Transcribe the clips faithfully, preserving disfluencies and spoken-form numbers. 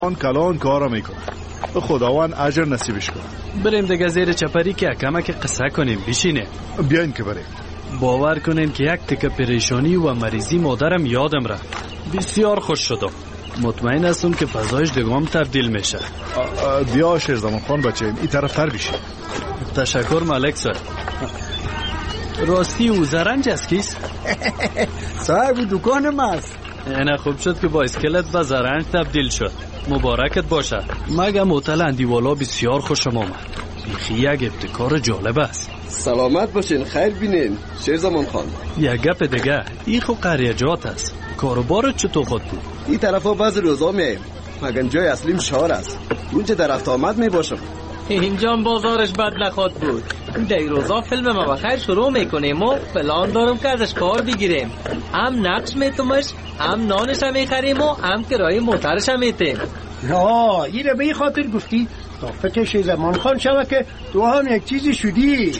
آن کلان کارا میکنه. خداوند اجر نصیبش کنه. بریم دیگه زیر چپری که کمک قصه کنیم. بشینه. بیاین که بریم. باور کنین که یک تکه پریشانی و مریضی مادرم یادم رفت. بسیار خوش شدم. مطمئن هستم که فضایش دیگه تبدیل میشه. بیا شیرزمان خان بچه این طرف تر بشین. تشکر ملک صاحب. راستی او زرنج است کیست؟ صاحب دکانم است. اینه خوب شد که با اسکلت و زرنج تبدیل شد. مبارکت باشه. مگم هتل اندیوالا بسیار خوشم آمد. بیخی یک ابتکار جالب است. سلامت باشین، خیر بینین شیرزمان خان. یک گپ دیگه، این خو قریجات است. کاروبارت چطور خود بود؟ این طرفا بعض روزا میایم، مگن جای اصلیم شهر است. اونجا در رفت آمد میباشم. اینجا بازارش بد نخواد بود. در روزا فیلم ما بخیر شروع میکنیم و پلان دارم که ازش کار بگیریم. هم نقش میتومش، هم نانش هم میخریم و هم کرایه موترش هم میتیم. نه این رو به این خاطر گفتی تا فکر شیرزمان خان شوه که تو هم یک چیزی شدی.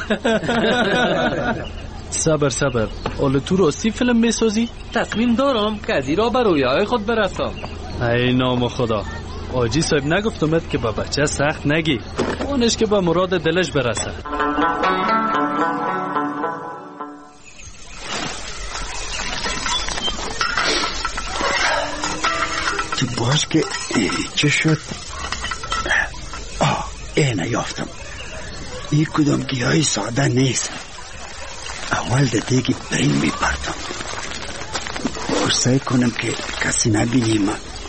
صبر صبر. حالا تو راستی فیلم میسازی؟ تصمیم دارم که از این را به رویاهای خود برسم. ای نام خدا. آجی صاحب نگفتمت که با بچه سخت نگی. اونش که با مراد دلش برسه. تو باز که چه شد؟ آه اینه یافتم. این کدام گیاهی ساده نیست. اول ده دیگی برین میپردم. فرصه کنم که کسی نبینیم.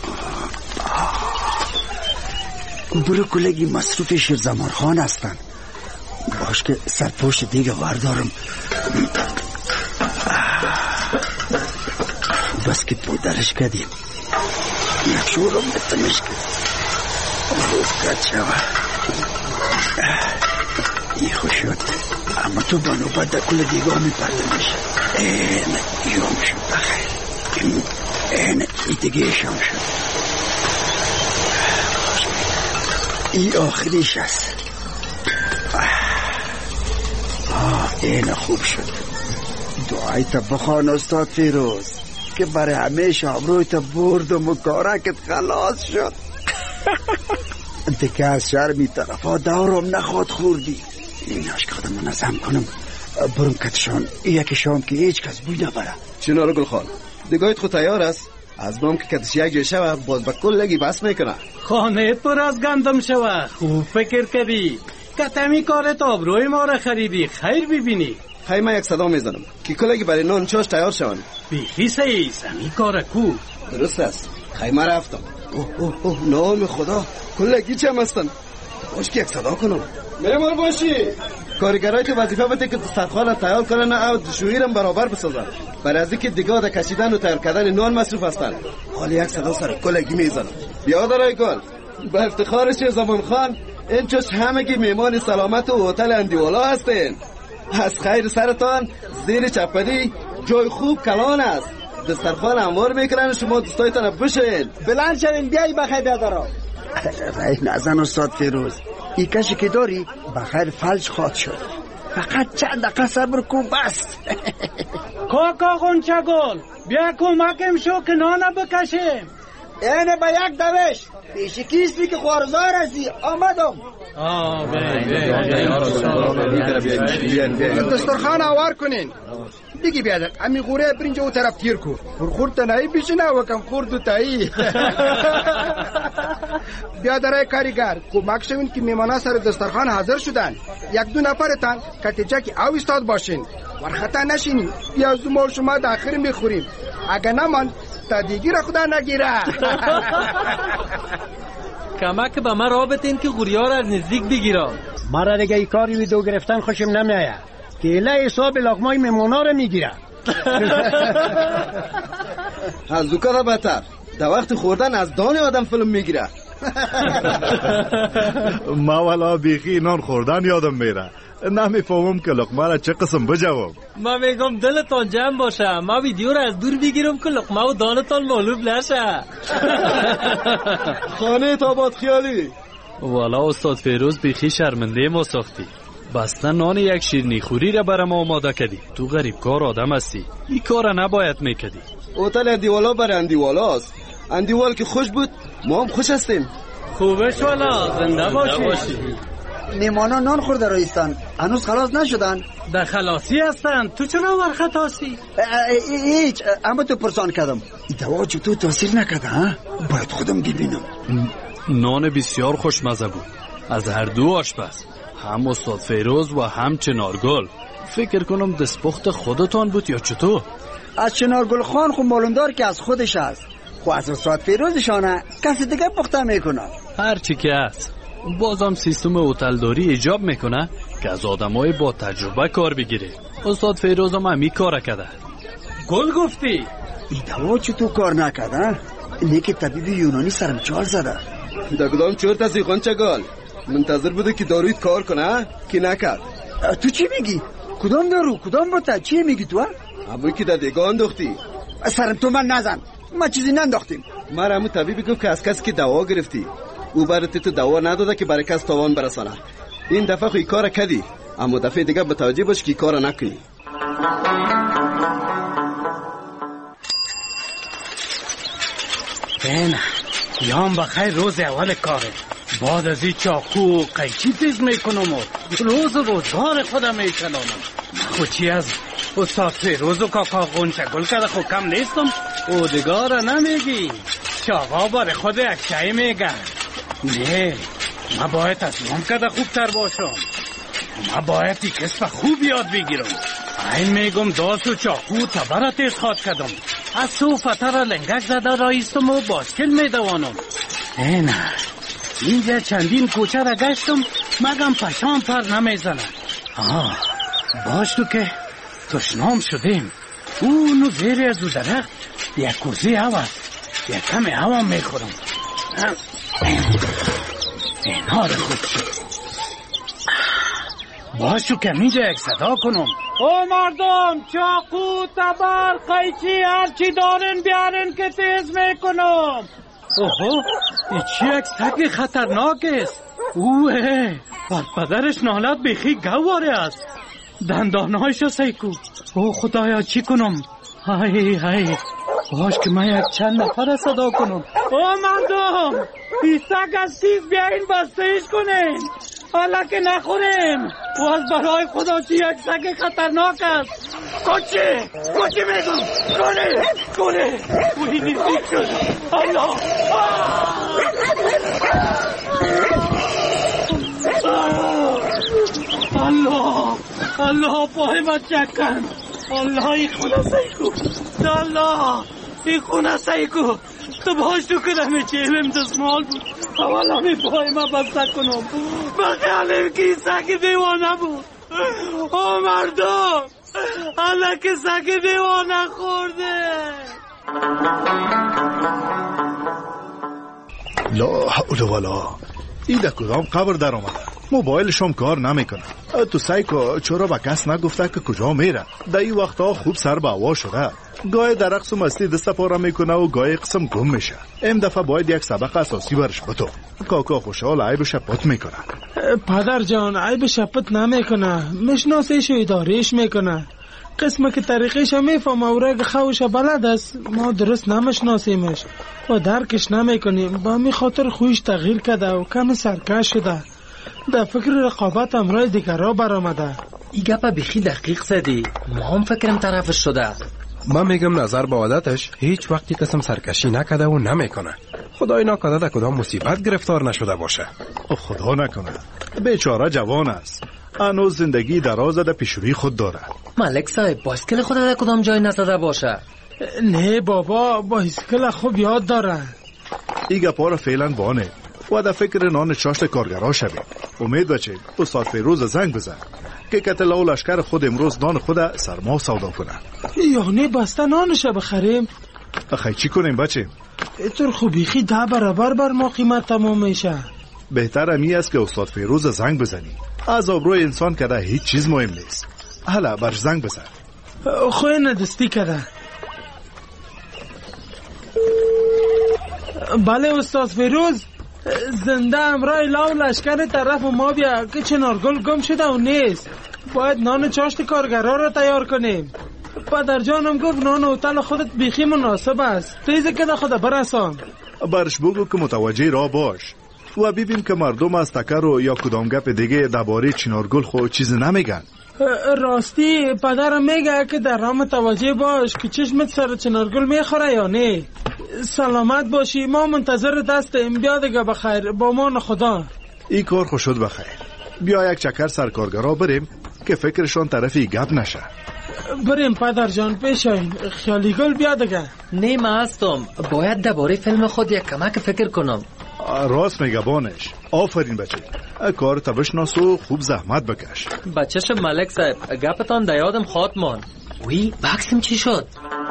برو کلگی مصروف شیرزمان خان هستن. باش که سرپوش دیگه واردارم. بس که پودرش کردیم. یک شورم بتمش کرد. خوب کد شوه. ای خوش شد. اما تو بانو بعد در کل دیگه می پردمش. اینه یوم شد بخیر. اینه ای دیگه شام شد. ای آخریش است. آه اینه خوب شد. دعای تا بخوان استاد فیروز که برای همیشه آبروی تا بردم و کارکت خلاص شد. دیگه از شرمی طرفا دورم نخواد خوردی. ایناش که خودم منظم کنم برم کتشان یکی شام که هیچ کس بوی نبره. چنان رو گل خان دیگایت خود تیار است؟ از بام که کتش یک جای شوه باز با کل لگی بس میکنه. خانه پر از گندم شوه. خوب فکر کردی. کتمی کارت آبروی ما را خریدی. خیر ببینی. خیلی من یک صدا میزنم که کلگی برای نان چاش تیار شون. بیخی سهی زمین کار کو. درست است. خیمه رفتم. اوه اوه اوه نام خدا کلگی چه هم هستن. باش که یک صدا کنم. میمار باشی. کارگرای که وظیفه بده که دسترخوان تیار کنن او شویرم برابر بسازن. برای از اینکه دیگه در کشیدن و تیار کردن نان مصروف هستن. حالا یک صدا سر کلگی میزنم. بیا دارای گل. با افتخار شیرزمان خان این چوش همگی میمان سلامت و هتل اندیوالا هستین. از خیر سرتان زیر چپری جای خوب کلان است. دسترخوان انوار میکنن شما دوستایتان بشین. بلند شوین بیایی بخیر بیادارم. رای نزن استاد فیروز. ای کشی که داری بخیر فلج خواد شد. فقط چند دقیقه صبر کن بس. کاکا غنچه گل بیا کمکم شو که نانه بکشیم. اینه با یک دوش پیشی کیستی که خوارزار هستی آمدم. آه بین دسترخوان آوار کنین دیگه بیادر امی غوره برینج او طرف تیر کو خورد تنهی بیشنه و کم خورد و تایی. بیادرای کاریگر کمک شوین که میمانا سر دسترخوان حاضر شدن. یک دو نفرتان کتیجه که او استاد باشین ورخطا نشینین. پیاز ما شما داخل میخوریم. اگه نمان تا دیگی را خدا نگیره. کمک به من را بتین که غوریار از نزدیک بگیرم. مرا دیگه ای کاری ویدو گرفتن خوشم نمیایه که اله حساب لقمای میمونا رو میگیره. از دوکا بدتر در وقت خوردن از دان آدم فیلم میگیره. ما والا بیخی نان خوردن یادم میره. نمیفهمم که لقمه را چه قسم بجوام. من میگم دلتان جمع باشه. ما ویدیو را از دور بگیرم که لقمه و دانتان معلوم نشه. خانه تاباد خیالی. والا استاد فیروز بیخی شرمنده ما ساختی. بستن نان یک شیرنی خوری را برام آماده کردی. تو غریب کار آدم هستی. این کار نباید میکردی. هتل اندیوالا بر اندیوالاست. اندیوال که خوش بود ما هم خوش هستیم. خوبش والا، زنده باشی. میمانان نان خورده رایستان، هنوز خلاص نشدن. در خلاصی هستن، تو چرا ورخت هستی؟ هیچ، اما تو پرسان کردم دوا چطور تاثیر نکرده ها؟ باید خودم ببینم. نان بسیار خوشمزه بود از هر دو آشپز، هم استاد فیروز و هم چنارگل. فکر کنم دستپخت خودتان بود یا چطور؟ از چنارگل خان خب معلوم دار که از خودش است، خب از استاد فیروزشانه کسی دیگه پخته میکنه. هر چی که هست بازم سیستم هتلداری ایجاب میکنه که از آدمای با تجربه کار بگیره. استاد فیروز هم همی کار کرده. گل گفتی؟ ای دوا چطور کار نکرده؟ نیک طبیب یونانی سرم چال زده. در کدام چورت از ایخوان چگال منتظر بوده که دارویت کار کنه که نکرد. تو چی میگی؟ کدام دارو؟ کدام بوته؟ چی میگی تو؟ همون که در دیگه انداختی. سرم تو من نزن، ما چیزی ننداختیم. من همون طبیبی گفت که از کسی که دوا گرفتی او برای تو دوا نداده که برای کس تاوان برسانه. این دفعه خوی کار کردی، اما دفعه دیگه متوجه باش که کار نکنی. نه یام بخیر روز اول کاره، بعد از این چاقو و قیچی تیز میکنم و روز روزگار خودم میکنم. خود چی از استاد فیروز و کاکا غنچه گل کرده خود کم نیستم. او دیگاره نمیگی، چاقا بار خود یک چای میگه. نه ما باید از نام کده خوبتر باشم، ما باید ای کسب خوب یاد بگیرم. این میگم داست و چاقو تبره تیز خواد کدم، از سو فتر لنگک زده رایستم و باسکل میدوانم. نه نه اینجا چندین کوچه را گشتم مگم پشام پر نمیزنه. آه باش تو که تشنام شدیم. اونو زیر از او درخت یک کوزی هوا یک کمی هوا میخورم. این ها رو خود شد. باش تو که اینجا یک صدا کنم. او مردم چاقو تبر قیچی هرچی دارن بیارن که تیز میکنم. اوه ای چی یک سگ خطرناک است. اوه بر پدرش نالت بخی گواره است. دندانهایش سیکو. او خدایا چی کنم؟ های های باش که من یک چند نفر صدا کنم. او مردم ای سگ از تیز بیاین بستهش کنین حالا که نخوریم. و از برای خدا چی یک سگ خطرناک است. کچه کچه میگم کنه کنه وی نزدیک شد. الله الله الله پای من چکن. الله ای خونه سیکو الله ای خونه سیکو تو باش تو کنم چیلم دستمال بود. اولا می پای من بسته کنم بخیالیم که سگ دیوانه بود. او مردم حالا که سگ دیوانه خورده. لا حول ولا این در کدام قبر در آمده؟ موبایلش هم کار نمیکنه. تو سایکو چرا به کس نگفته که کجا میره؟ در این وقتا خوب سر به هوا شده، گاهی در رقص و مستی دست پاره میکنه و گاهی قسم گم میشه. این دفعه باید یک سبق اساسی برش بتو. کاکا خوشحال عیبش پت میکنه. پدر جان عیبش پت نمیکنه، مشناسیش و ادارهش میکنه. قسمه که طریقش میفهم و رگ خوش بلد است، ما درست نمشناسیمش و درکش نمیکنیم. با می خاطر خویش تغییر کرده و کم سرکش شده، در فکر رقابت امرای دیگر را برآمده. ای گپا بخی دقیق زدی، ما هم فکرم طرفش شده. من میگم نظر به عادتش هیچ وقتی قسم سرکشی نکده و نمیکنه. خدای نکنه در کدام مصیبت گرفتار نشده باشه. خدا نکنه، بیچاره جوان است، هنوز زندگی دراز در پیشروی خود داره. ملک صاحب بایسکل خود در کدام جای نزده باشه؟ نه بابا بایسکل خوب یاد داره. ای گپا را فعلا بانه و در فکر نان چاشت کارگرها شویم. امید بچه استاد فیروز زنگ بزن که کتلا و لشکر خود امروز نان خود سرما سودا کنه. یعنی بسته نانش بخریم؟ اخی چی کنیم بچه؟ اینطور خوبیخی ده برابر بر ما قیمت تمام میشه. بهتر امی است که استاد فیروز زنگ بزنی. از آبروی انسان کده هیچ چیز مهم نیست. حالا برش زنگ بزن. خوی ندستی کده. بله استاد فیروز، زنده امرای لاو لشکر طرف ما بیا که چنارگل گم شده و نیست. باید نان چاشت کارگرها را تیار کنیم. پدر جانم گفت نان هتل خودت بیخی مناسب است. تیزی که ده خود برسان. برش بگو که متوجه را باش و ببین که مردم از تکر و یا کدام گپ دیگه درباره چنارگل خود چیز نمیگن. راستی پدرم میگه که در راه متوجه باش که چشمت سر چنارگل میخوره یا نه. سلامت باشی، ما منتظر دستیم. بیا دیگه بخیر، با مان خدا. این کار خوش شد بخیر. بیا یک چکر سرکارگرا بریم که فکرشان طرفی گپ نشه. بریم پدر جان پیشاین. خیالی گل بیا دیگه. نه من هستم، باید درباره فیلم خود یک کمک فکر کنم. راست میگه بانش. آفرین بچه، کار بشناس و خوب زحمت بکش. بچهش ملک صاحب، گپتان در یادم خواهد ماند. وی بکسم چی شد؟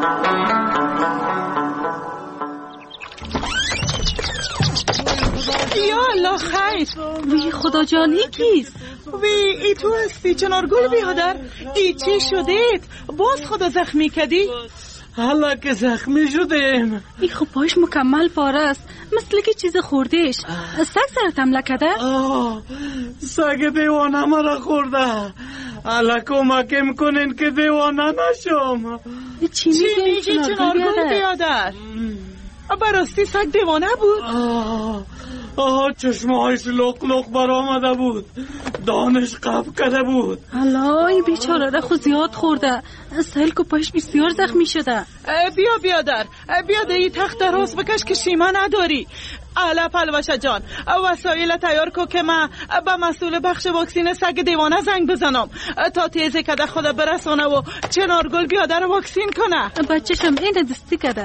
یا الله خیر. وی خدا جان ای کیست؟ وی ای تو هستی چنارگل بیادر؟ ای چی شدید؟ باز خدا زخمی کردی؟ حالا که زخمی شدیم. ای خب پاش مکمل پاره است، مثل که چیز خوردیش. سگ سرت حمله کرده؟ سگ دیوانه مرا خورده. حالا کمکم کنین که دیوانه نشم. چی میگی چنارگل بیادر؟ براستی سگ دیوانه بود؟ آه آه چشمهایش لق لق برآمده بود، دانش قب کرده بود. الله این بیچاره را خود زیاد خورده، سهل که پاش بسیار زخمی شده. بیا بیادر، بیا ده ای تخت دراز بکش که شیمه نداری. الا پلوشه جان، وسایل تیار کو که من به مسئول بخش واکسین سگ دیوانه زنگ بزنم تا تیزی کده خدا برسانه و چنارگل بیادر واکسین کنه. بچه‌شم این دستی کده.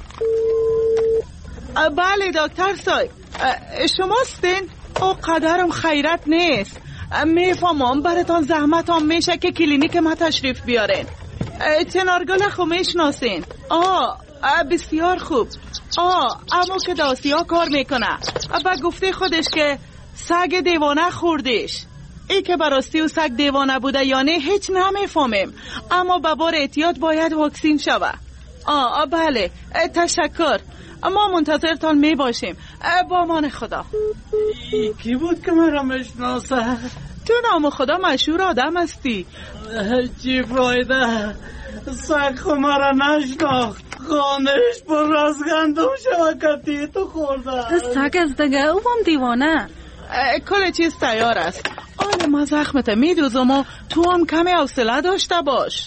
بله دکتر صاحب، شماستین؟ او قدرم خیرت نیست. میفهمم براتون زحمت هم میشه که کلینیک ما تشریف بیارین. چنارگل خو میشناسین؟ آه بسیار خوب. آه اما که داستیا کار میکنه با گفته خودش که سگ دیوانه خوردیش. ای که براستی و سگ دیوانه بوده یا نه هیچ نمیفهمیم، اما به بار احتیاط باید واکسین شوه. آه بله تشکر، ما منتظرتان می باشیم. با امان خدا. ای کی بود که مرا میشناسه؟ تو نام خدا مشهور آدم هستی. چی فایده؟ سگ خو مرا نشناخت. خانهش پر از گندم شوکتی تو خورده. سگ از دگه او هم دیوانه. کل چیز تیار است. آن ما زخمت میدوزم و تو هم کمی حوصله داشته باش.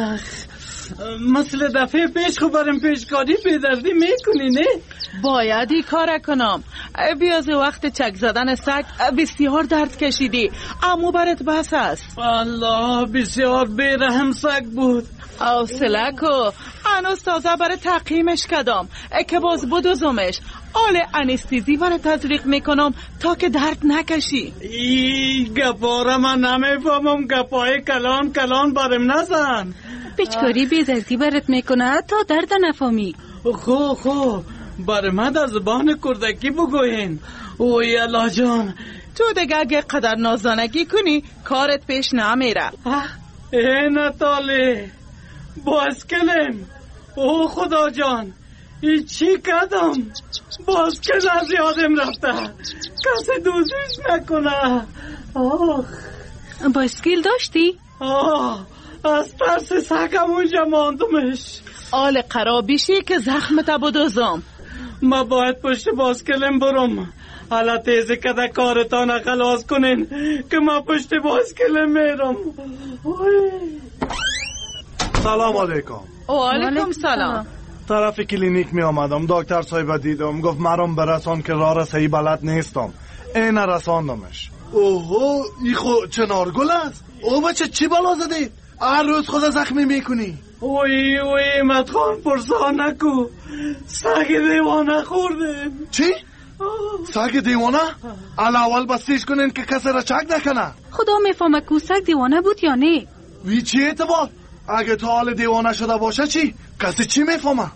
مثل دفعه پیش خو برم پیشکاری پیدردی میکنی نه؟ باید ای کار کنم. بیاز وقت چک زدن سگ بسیار درد کشیدی، اما برات بس است. الله بسیار بیرحم سگ بود. حوصله کو، هنوز تازه برای تقییمش کدام که باز بدوزمش. آل انستیزی برای تزریق میکنم تا که درد نکشی. ای گپاره من نمیفهمم، گپای کلان کلان برم نزن. پیچکاری بی‌دردی برات میکنه تا درد نفهمی. خو خو برای من در زبان کردکی بگوین. اوی الله جان، تو دیگه اگه قدر نازانگی کنی کارت پیش نمیره. ای نتالی باسکلم. او خدا جان ای چی کدم؟ باسکل از یادم رفته، کسی دوزیش نکنه. آخ باسکل داشتی؟ آه از ترس سگم اونجا ماندمش. آل قرابیشی که زخمت بدوزم. ما باید پشت باسکلم برم. حالا تیزی کده کارتان خلاص کنین که ما پشت باسکلم میرم. سلام علیکم. و علیکم سلام. طرف کلینیک می آمدم، دکتر صاحب دیدم، گفت مرام برسان که راه رسایی بلد نیستم. این رساندمش. اوهو ای خو چنارگل است. او بچه چی بلا زدی؟ هر روز خود زخمی میکنی. اوی اوی مدخان پرسان نکو، سگ دیوانه خوردیم. چی؟ سگ دیوانه؟ الاول بستیش کنین که کسی را چک نکنه. خدا میفهمه که سگ دیوانه بود یا نه. وی چی اعتبار؟ اگه تو حال دیوانه شده باشه چی؟ کسی چی میفهمه؟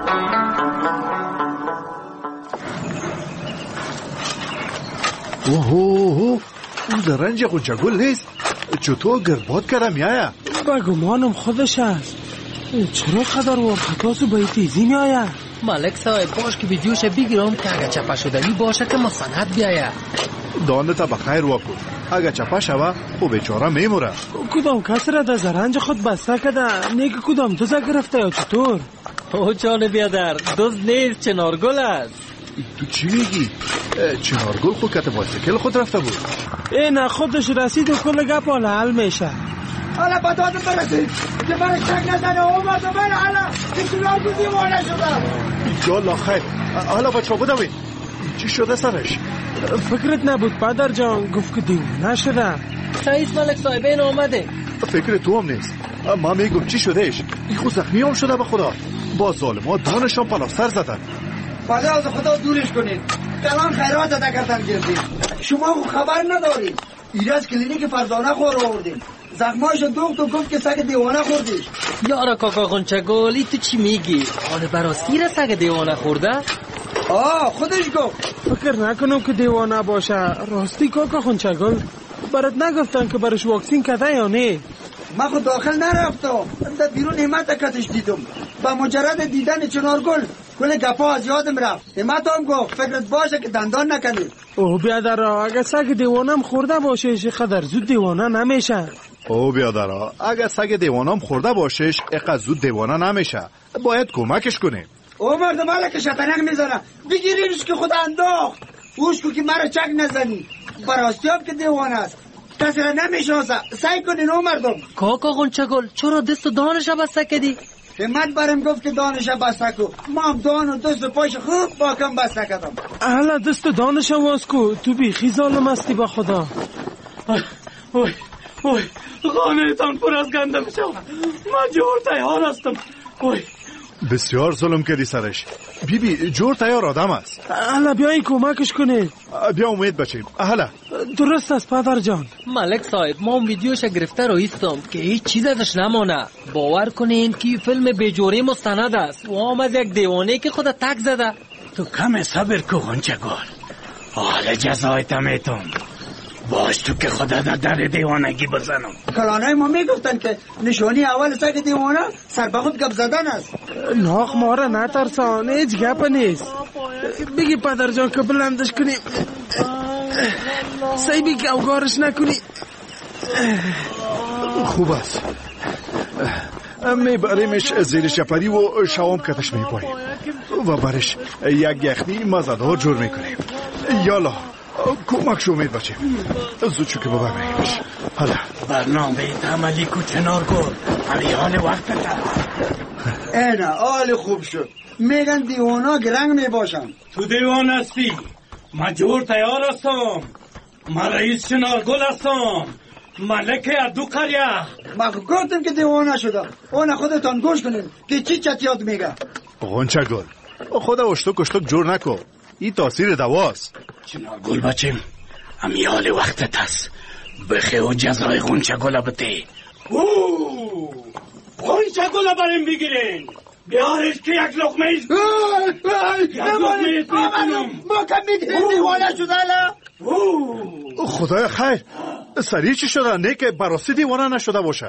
اوه اوه اون زرنج قنچگل نیست. چطور گرباد کرده میایه؟ بگمانم خودش است. چرا قدر ورخطاسو به تیزی میایه؟ ملک صاحب باش که ویدیوش بگیرم که اگه چپه شدنی باشه که مستند بیایه. دانتا بخیر واکو. اگه چپا شوه خب بیچاره میموره. کدام کس را در زرنج خود بسته کده؟ نیگه کدام دوزه گرفته یا چطور؟ او جان بیادر دوز نیست چنارگل است. تو چی میگی؟ چنارگل خود کت بایسیکل خود رفته بود. اینه خودش رسید و کل گپ حالا حل میشه. حالا با دادم برسید که برای شک نزنه اومد و بره حالا که چنارگل دیوانه شده. یالا خیر. حالا بچه بودوی چی شده سرش؟ فکرت نبود پدر جان گفت که دیوانه شده. رئیس ملک صاحبین آمده. فکر تو هم نیست. ما میگم چی شدهش؟ این خود زخمی هم شده به خدا. با ظالمات دانشان پلاستر زدن. خدا از خدا دورش کنید. کلان خیرات ادا کردن گردید. شما خود خبر ندارید. ایراز کلینیک فرزانه خور آوردیم. زخمایش دوخت و گفت که سگ دیوانه خوردیش. یارا کاکا غنچگل تو چی میگی؟ آره براستی را سگ دیوانه خورده؟ آه خودش گفت. فکر نکنم که دیوانه باشه. راستی کاکا غنچگل برات نگفتن که برش واکسین کده یا نه؟ من خود داخل نرفتم. در بیرون همت کتش دیدم. با مجرد دیدن چنارگل کل گپا از یادم رفت. همت هم گفت فکرت باشه که دندان نکنید. او بیادرها اگه سگ دیوانم خورده باشه خدر زود دیوانه نمیشه. او بیادرها اگه سگ دیوانم خورده باشش اقدر زود دیوانه نمیشه. باید کمکش کنیم. او مرد مالا که شطرنگ میزنه بگیرینش که خود انداخت. اوش کو که مرا چک نزنی. براستی هم که دیوانه است. کسی را نمیشناسه. سعی کنین او مردم. کاکا غنچگل چرا دست و دانش بسته کردی؟ همت برم گفت که دانش بسته کو. ما هم دان و دست و پاش خوب باکم بسته کردم. حالا دست و دانش واز کو. تو بیخی ظالم هستی با خدا. اوی اوی خانه تان پر از گنده میشه. من جور تیار هستم. اوی بسیار ظلم کردی سرش. بی بی جور تیار آدم است. حالا بیایی کمکش کنید. بیا امید بچیم. حالا درست است پدر جان. ملک صاحب ما اون ویدیوش گرفته رو ایستم که هیچ چیز ازش نمانه. باور کنین که فیلم بیجوری مستند است. و هم از یک دیوانه که خود تک زده. تو کم صبر کو غنچگل. حالا جزایت میتم. باش تو که خدا در در دیوانگی بزنم. کلانای ما میگفتن که نشانی اول سگ دیوانه سر به خود گپ زدن است. ناخ ما را نترسان هیچ گپ نیست. بگی پدر جان که بلندش کنیم. سعی که اوگارش نکنی. خوب است. میبریمش زیر شپری و شوام کتش میپاییم و برش یک یخنی مزدار جور میکنیم. یالا کمک شو امید بچیم. زود شو که ببریمش. حالا برنامه تعملی کو چنارگل. همی حال وقت تا اینا حال خوب شد. میگن دیوانا گرنگ میباشن. تو دیوان هستی. من جور تیار هستم. من رئیس چنارگل هستم. ملک ادو قریه. من گفتم که دیوانه شده. اون خودتان گوش کنید که چی چتیات میگه. غنچگل خدا اشتک اشتک جور نکن. این تاثیر دواست. چنارگل بچیم امیال وقتت هست. بخی و جزای غنچگل بته. غنچگل بریم بگیرین. بیارش که یک لقمه ایست. یک لقمه ایست میکنم. ما کم میگیرین دیوانه شده لا. خدای خیر. سریع چی شده؟ نه که براستی دیوانه نشده باشه.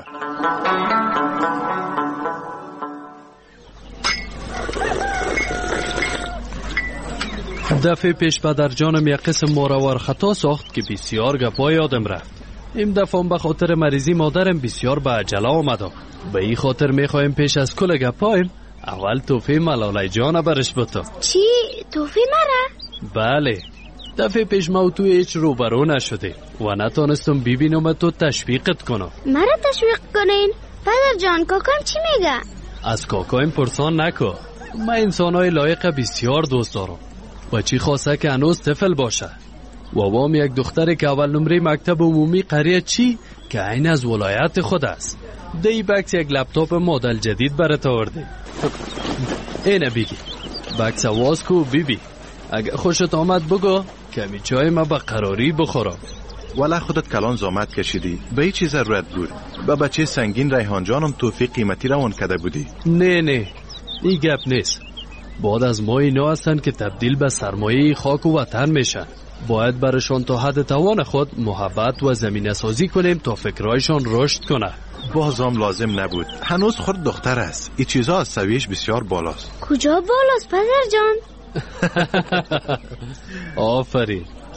دفعه پیش پدر جانم یک قسم موروار خطا ساخت که بسیار گپا یادم رفت. این دفعه به خاطر مریضی مادرم بسیار به عجله آمدم. به این خاطر میخوایم پیش از کل گپایم اول توفی ملالای جان برش بتم. چی؟ توفی مرا؟ بله. دفعه پیش ما تو هیچ روبرو نشده و نتانستم ببینم تو تشویقت کنم. مرا تشویق کنین؟ پدر جان کاکایم چی میگه؟ از کاکایم پرسان نکن. من انسانای لایق بسیار دوست دارم. بچی خواسته که هنوز طفل باشه. و وام یک دختری که اول نمره مکتب عمومی قریه چی که عین از ولایت خود است. دی بکس یک لپتاپ مدل جدید برات آورده. اینه بگی. بکس واز کو بیبی. اگه خوشت آمد بگو کمی چای ما به قراری بخورم. ولی خودت کلان زامت کشیدی. به هیچ چیز ضرورت بود. با بچه سنگین ریحان جانم توفیق قیمتی روان کرده بودی. نه نه این گپ نیست. بعد از ما اینا هستن که تبدیل به سرمایه خاک و وطن میشن. باید برشان تا حد توان خود محبت و زمینه سازی کنیم تا فکرایشان رشد کنه. بازم لازم نبود. هنوز خود دختر است. این چیزا از سویش بسیار بالاست. کجا بالاست پدر جان؟ آفرین.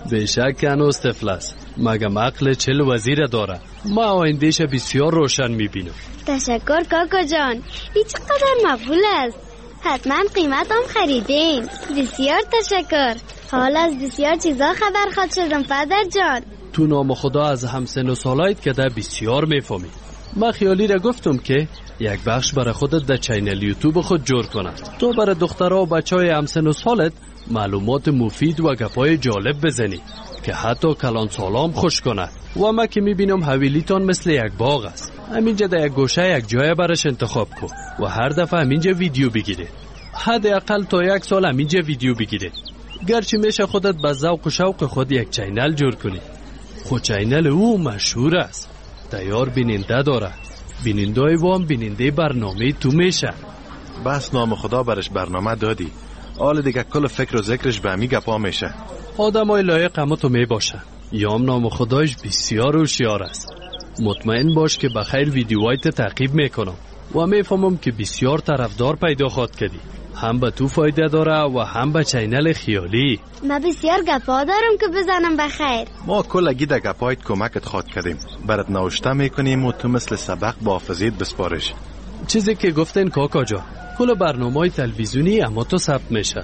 بیشک هنوز طفل است، مگم عقل چل وزیر داره. ما آیندهش بسیار روشن میبینم. تشکر کاکا جان، این چقدر مقبول است. حتما قیمت هم خریدین. بسیار تشکر. حال از بسیار چیزا خبر خواد شدم پدر جان. تو نام خدا از همسن و سالایت که ده بسیار میفهمی. من خیالی را گفتم که یک بخش برای خودت در چینل یوتیوب خود جور کنه، تو برای دخترها و بچه های همسن و سالت معلومات مفید و گپای جالب بزنی که حتی کلان سالام خوش کنه. و ما که میبینم حویلیتان مثل یک باغ است. همینجا در یک گوشه یک جای برش انتخاب کن و هر دفعه همینجا ویدیو بگیره. حداقل تا یک سال همینجا ویدیو بگیره. گرچه میشه خودت به ذوق و شوق خود یک چینل جور کنی. خود چینل او مشهور است، تیار بیننده داره. بینندای وام بیننده برنامه تو میشه. بس نام خدا برش برنامه دادی، حال دیگه کل فکر و ذکرش به همی گپا میشه. آدمای لایق اما تو می باشه. یام نام خدایش بسیار هوشیار است. مطمئن باش که بخیر ویدیوهایت تعقیب میکنم و میفهمم که بسیار طرفدار پیدا خواد کردی. هم به تو فایده داره و هم به چینل خیالی. ما بسیار گپا دارم که بزنم بخیر. ما کلگی در گپایت کمکت خواد کردیم، برات نوشته میکنیم و تو مثل سبق با حافظیت بسپارش. چیزی که گفتین کاکا جان، کل برنامه‌های تلویزیونی اما تو ثبت میشه.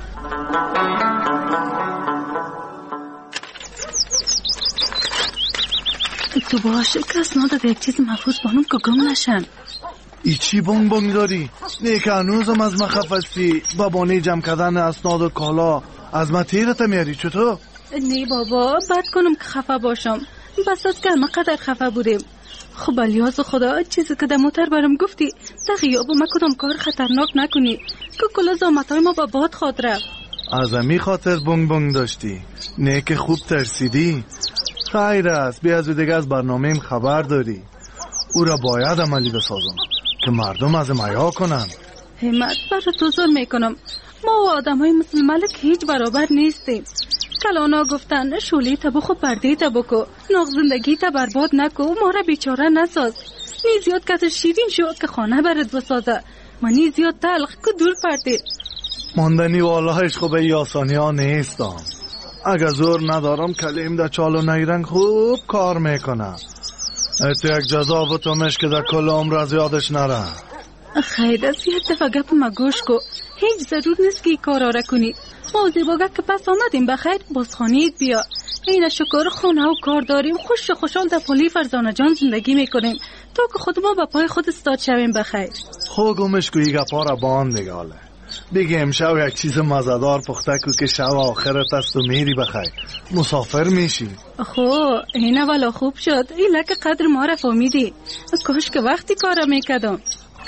تو باشه کس ناده به یک چیز محفوظ بانم که گم نشن. ای چی بانگ بانگ داری؟ نه که هنوزم از من خفستی با بانه جمع کردن اسناد و کالا از من تیرت میاری چطور؟ نه بابا بد کنم که خفه باشم، بس از که همه قدر خفه بودیم. خب الیاز خدا چیزی که در موتر برم گفتی در غیاب ما کدام کار خطرناک نکنی که کلا زامتای ما با باد خواد رفت. از امی خاطر بانگ بانگ داشتی؟ نه که خوب ترسیدی؟ خیر است، بیا از دیگه از برنامه‌ام خبر داری. او را باید عملی بسازم که مردم از میا کنن. همت برای تو ظلم میکنم. ما و آدم های مثل ملک هیچ برابر نیستیم. کلانا گفتن شولی تبو خود برده تبو کو، ناغ زندگی تا برباد نکو، ما را بیچاره نساز. نی زیاد کت شیرین شو که خانه برد بسازه و نی زیاد تلخ که دور پرده. ماندنی والهش خوب ای آسانی ها نیستم. اگه زور ندارم کلیم در چال و نیرنگ خوب کار میکنم. ایت یک جذاب تو مش که در کل عمر از یادش نره. خیر از یک دفعه گپ ما گوش کو، هیچ ضرور نیست که ای کارا را کنی. ما زیباگه که پس آمدیم بخیر بازخانیت بیا. این شکر خونه و کار داریم، خوش خوشحال در پلی فرزانه جان زندگی میکنیم تا که خود ما با پای خود استاد شویم بخیر. خوب گمش کو ای گپا را باند نگاله. بگه امشب یک چیز مزدار پخته کو که شب آخرت است و میری بخیر مسافر میشی. خو این اولا خوب شد، این لکه قدر ما را فهمیدی. کاش که وقتی کارا میکدم.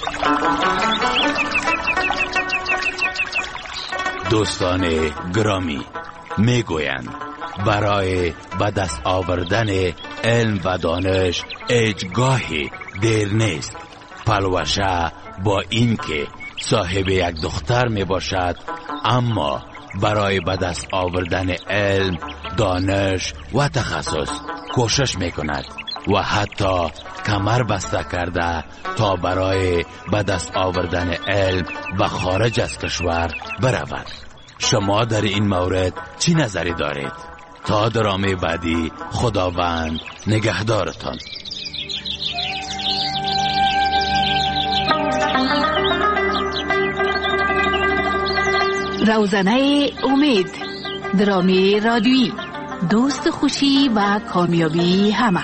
دوستان گرامی، میگویند برای به دست آوردن علم و دانش هیچگاهی دیر نیست. پلوشه با این که صاحب یک دختر می باشد اما برای به دست آوردن علم، دانش و تخصص کوشش می کند و حتی کمر بسته کرده تا برای به دست آوردن علم به خارج از کشور برود. شما در این مورد چی نظری دارید؟ تا درامه بعدی خداوند نگهدارتان. روزنه امید، درامی رادیویی، دوست خوشی و کامیابی همه.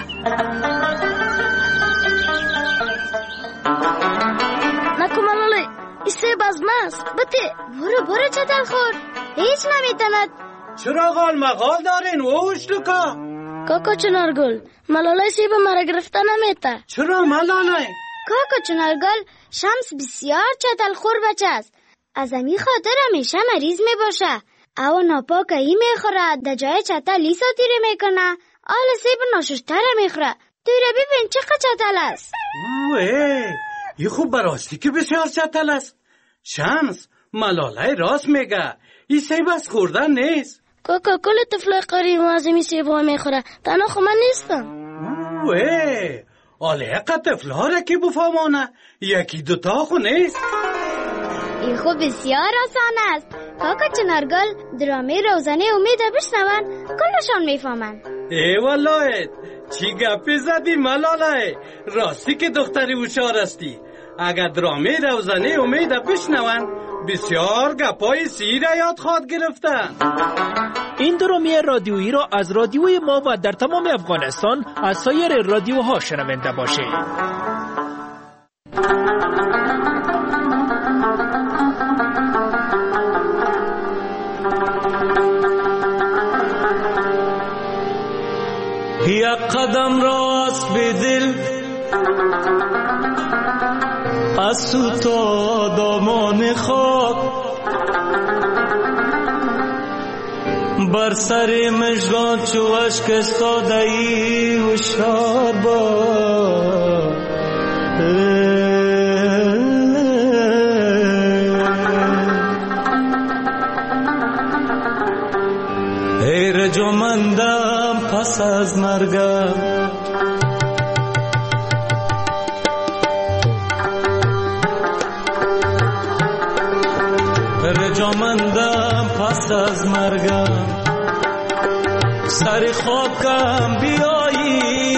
نکو ملاله ایسه بازماست بطه برو برو چطل خور هیچ نمیتند. چرا غال مغال دارین ووش لکا؟ کاکا چنارگل ملاله سیب مرا گرفته نمیته. چرا ملاله؟ کاکا چنارگل شمس بسیار چطل خور بچه است، از امی خاطر همیشه مریض می باشه. او ناپاکه ای می خوره، در جای چطل لیسا تیره می کنه، آل سیب ناششتره می خوره. تیره ببین چقدر چطل است. اوه ای خوب براستی که بسیار چطل است. شمس ملاله راست میگه، ای سیب از خوردن نیست. کاکا کل طفل قریب از امی سیب ها می خوره، تنها خو من نیستم. اوه آله اقا طفل ها را که بفهمانه، یکی دوتا خو نیست. این خوب بسیار آسان است. کاکا چنارگل درامه روزانه امید بشنون کلشان میفهمن. ای والله چی گپی زدی ملاله؟ راستی که دختری هوشیار هستی. اگر درامه روزانه امید بشنون بسیار گپای سیر یاد خواهد گرفتن. این درامه رادیویی را از رادیوی ما و در تمام افغانستان از سایر رادیوها شنونده باشید. یک قدم راست به دل از تو تا دامان خاک بر سر مژگان چو اشک استاده ای هوشیار باش. ای رجمندم پس از مرگم رجمندم پس از مرگم سر خاکم بیایی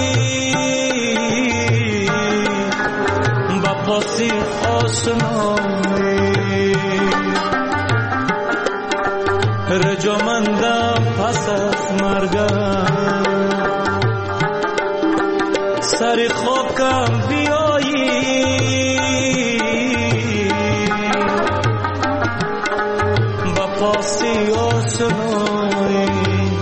با پاسی آشنایی رجمندم پس از مرگم سر خاکم بیایی با پاسی آشنایی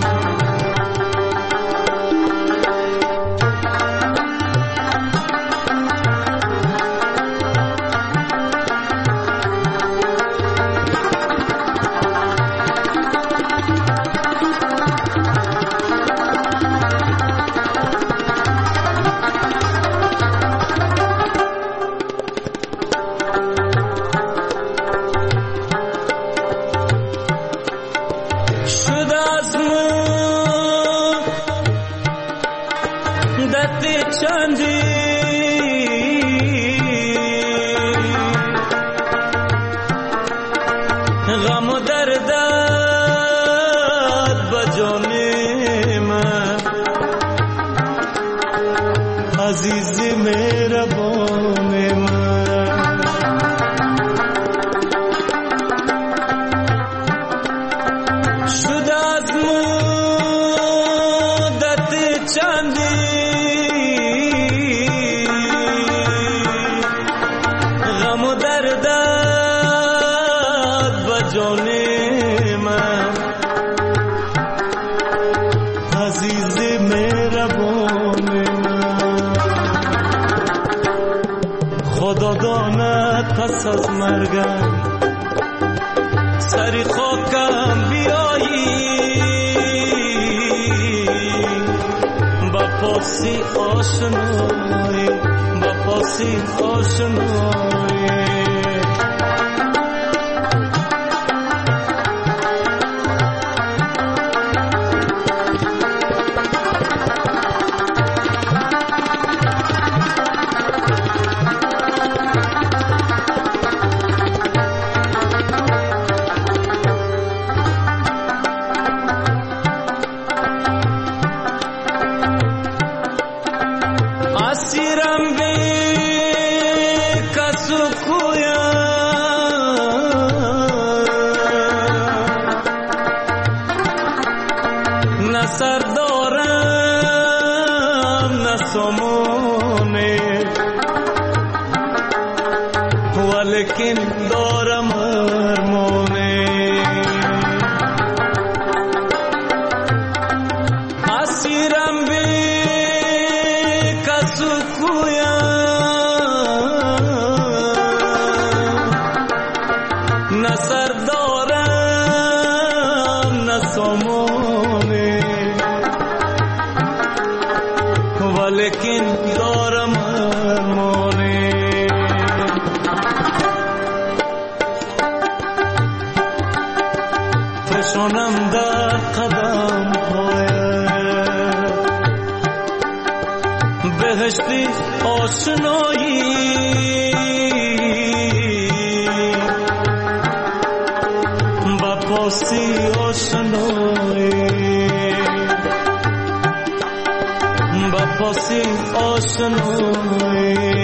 پس از مرگم سری خاکم بیایی با پاسی آشنایی با پاسی آشنایی پاسی آشنایی